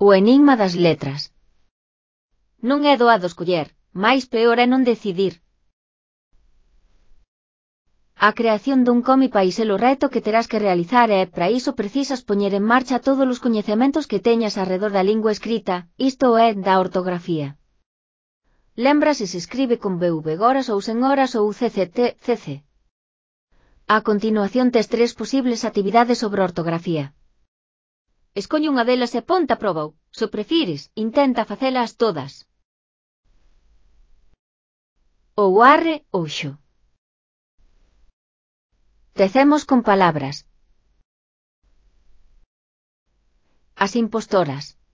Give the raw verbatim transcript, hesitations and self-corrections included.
O enigma das letras. Non é doado escoller, máis peor é non decidir. A creación dun cómic vai ser o reto que terás que realizar e, para iso precisas poñer en marcha todos os coñecementos que teñas arredor da lingua escrita, isto é, da ortografía. Lembra se se escribe con V V horas ou sen horas ou C C T, C C. A continuación tes tres posibles actividades sobre ortografía. Escolle unha delas e ponte a proba ou, se prefires, intenta facelas todas. Ou arre ou xo. Tecemos con palabras. As impostoras.